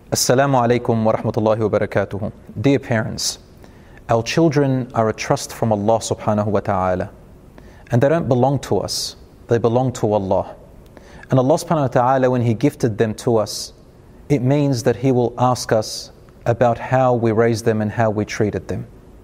Assalamu alaikum wa rahmatullahi wa barakatuhu. Dear parents, our children are a trust from Allah subhanahu wa ta'ala, and they don't belong to us, they belong to Allah. And Allah subhanahu wa ta'ala, when He gifted them to us, it means that He will ask us about how we raised them and how we treated them.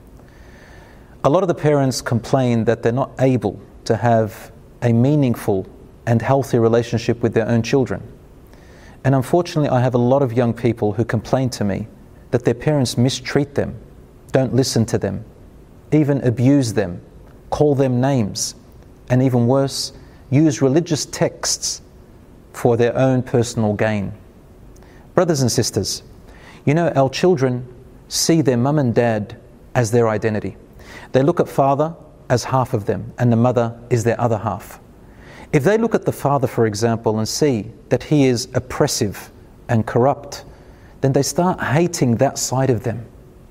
A lot of the parents complain that they're not able to have a meaningful and healthy relationship with their own children. And unfortunately, I have a lot of young people who complain to me that their parents mistreat them, don't listen to them, even abuse them, call them names, and even worse, use religious texts for their own personal gain. Brothers and sisters, you know, our children see their mum and dad as their identity. They look at father as half of them, and the mother is their other half. If they look at the father, for example, and see that he is oppressive and corrupt, then they start hating that side of them.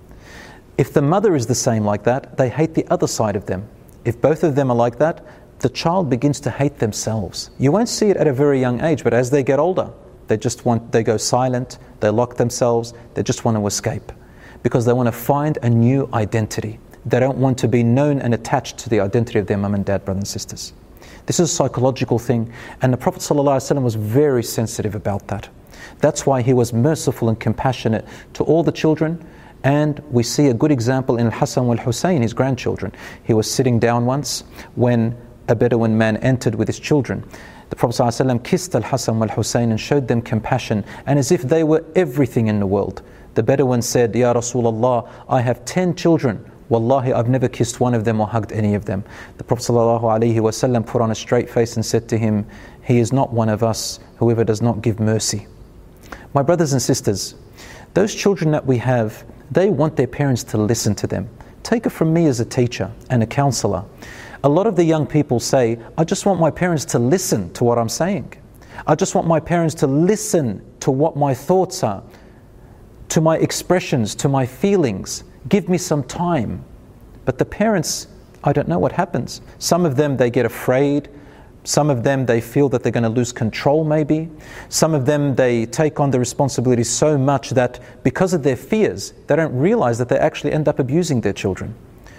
If the mother is the same like that, they hate the other side of them. If both of them are like that, the child begins to hate themselves. You won't see it at a very young age, but as they get older, they go silent, they lock themselves, they just want to escape because they want to find a new identity. They don't want to be known and attached to the identity of their mum and dad, brothers and sisters. This is a psychological thing, and the Prophet ﷺ was very sensitive about that. That's why he was merciful and compassionate to all the children, and we see a good example in Al-Hasan wal-Husayn, his grandchildren. He was sitting down once when a Bedouin man entered with his children. The Prophet ﷺ kissed Al-Hasan wal-Husayn and showed them compassion, and as if they were everything in the world. The Bedouin said, "Ya Rasulullah, I have 10 children. Wallahi, I've never kissed one of them or hugged any of them." The Prophet ﷺ put on a straight face and said to him, "He is not one of us, whoever does not give mercy." My brothers and sisters, those children that we have, they want their parents to listen to them. Take it from me as a teacher and a counselor. A lot of the young people say, "I just want my parents to listen to what I'm saying. I just want my parents to listen to what my thoughts are, to my expressions, to my feelings. Give me some time." But the parents, I don't know what happens. Some of them, they get afraid. Some of them, they feel that they're going to lose control maybe. Some of them, they take on the responsibility so much that because of their fears, they don't realize that they actually end up abusing their children.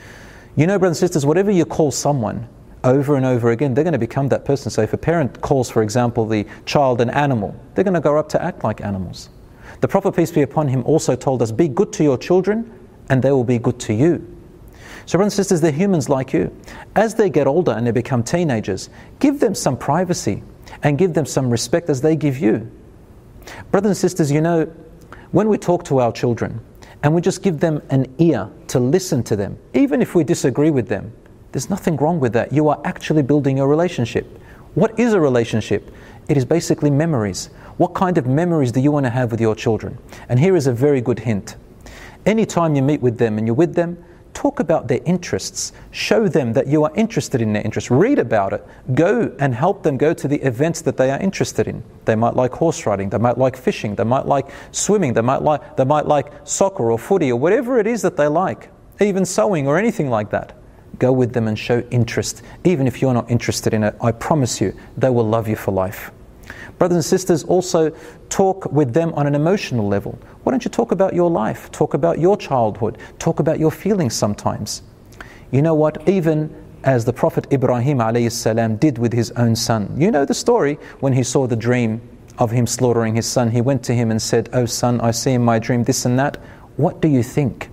You know, brothers and sisters, whatever you call someone over and over again, they're going to become that person. So if a parent calls, for example, the child an animal, they're going to grow up to act like animals. The Prophet, peace be upon him, also told us, be good to your children and they will be good to you. So brothers and sisters, they're humans like you. As they get older and they become teenagers, give them some privacy and give them some respect as they give you. Brothers and sisters, you know, when we talk to our children and we just give them an ear to listen to them, even if we disagree with them, there's nothing wrong with that. You are actually building a relationship. What is a relationship? It is basically memories. What kind of memories do you want to have with your children? And here is a very good hint. Anytime you meet with them and you're with them, talk about their interests. Show them that you are interested in their interests. Read about it. Go and help them go to the events that they are interested in. They might like horse riding, they might like fishing, they might like swimming, they might like soccer or footy or whatever it is that they like, even sewing or anything like that. Go with them and show interest. Even if you're not interested in it, I promise you, they will love you for life. Brothers and sisters, also talk with them on an emotional level. Why don't you talk about your life? Talk about your childhood. Talk about your feelings sometimes. You know what? Even as the Prophet Ibrahim alayhi salam did with his own son. You know the story when he saw the dream of him slaughtering his son. He went to him and said, "Oh son, I see in my dream this and that. What do you think?"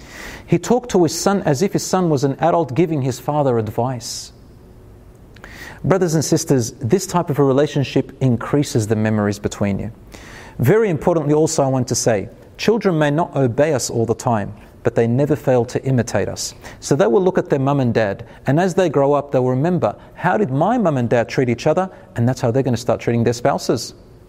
He talked to his son as if his son was an adult giving his father advice. Brothers and sisters, this type of a relationship increases the memories between you. Very importantly also, I want to say, children may not obey us all the time, but they never fail to imitate us. So they will look at their mum and dad, and as they grow up, they'll remember, how did my mum and dad treat each other? And that's how they're going to start treating their spouses.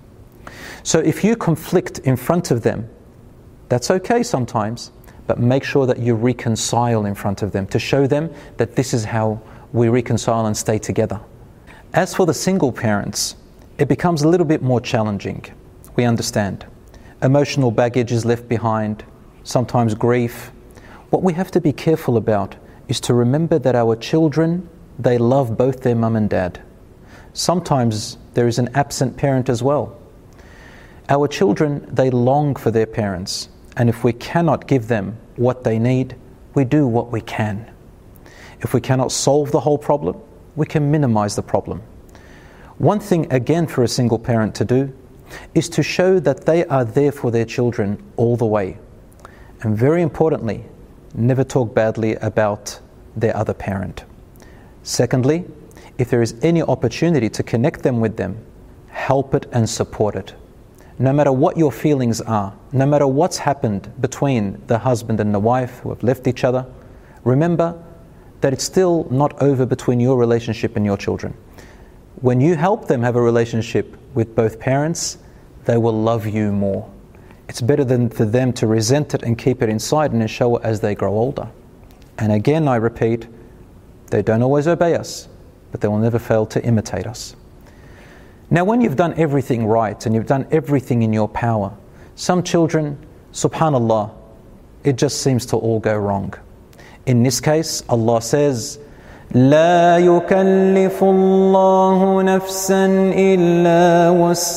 So if you conflict in front of them, that's okay sometimes, but make sure that you reconcile in front of them to show them that this is how we reconcile and stay together. As for the single parents, it becomes a little bit more challenging. We understand. Emotional baggage is left behind, sometimes grief. What we have to be careful about is to remember that our children, they love both their mum and dad. Sometimes there is an absent parent as well. Our children, they long for their parents, and if we cannot give them what they need, we do what we can. If we cannot solve the whole problem, we can minimize the problem. One thing again for a single parent to do is to show that they are there for their children all the way. And very importantly, never talk badly about their other parent. Secondly, if there is any opportunity to connect them with them, help it and support it. No matter what your feelings are, no matter what's happened between the husband and the wife who have left each other, remember that it's still not over between your relationship and your children. When you help them have a relationship with both parents, they will love you more. It's better than for them to resent it and keep it inside and show it as they grow older. And again, I repeat, they don't always obey us, but they will never fail to imitate us. Now, when you've done everything right and you've done everything in your power, some children, subhanallah, it just seems to all go wrong. In this case, Allah says, لا يكلف الله نفسا إلا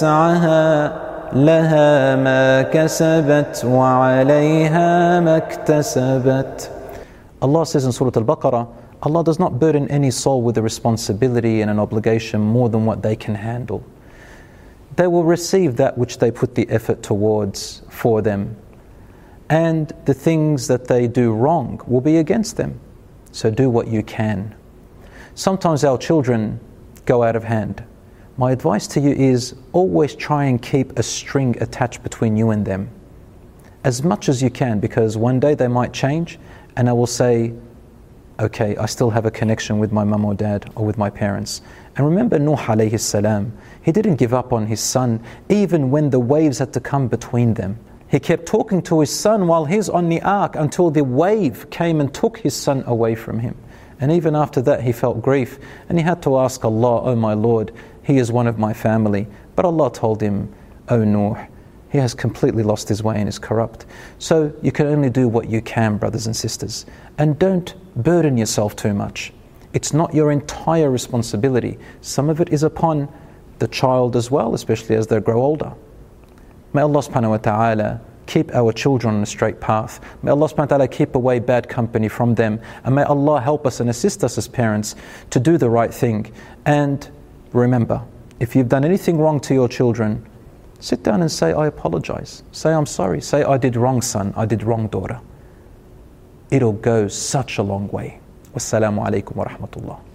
وسعها لها ما كسبت وعليها ما اكتسبت. Allah says in Surah Al-Baqarah, Allah does not burden any soul with a responsibility and an obligation more than what they can handle. They will receive that which they put the effort towards for them. And the things that they do wrong will be against them. So do what you can. Sometimes our children go out of hand. My advice to you is always try and keep a string attached between you and them. As much as you can, because one day they might change and I will say, okay, I still have a connection with my mum or dad or with my parents. And remember Nuh alayhi salam, he didn't give up on his son even when the waves had to come between them. He kept talking to his son while he's on the ark until the wave came and took his son away from him. And even after that he felt grief and he had to ask Allah, oh my Lord, he is one of my family. But Allah told him, oh Nuh, he has completely lost his way and is corrupt. So you can only do what you can, brothers and sisters. And don't burden yourself too much. It's not your entire responsibility. Some of it is upon the child as well, especially as they grow older. May Allah subhanahu wa ta'ala keep our children on a straight path. May Allah subhanahu wa ta'ala keep away bad company from them. And may Allah help us and assist us as parents to do the right thing. And remember, if you've done anything wrong to your children, sit down and say, I apologize. Say, I'm sorry. Say, I did wrong, son. I did wrong, daughter. It'll go such a long way. Wassalamu alaikum wa rahmatullah.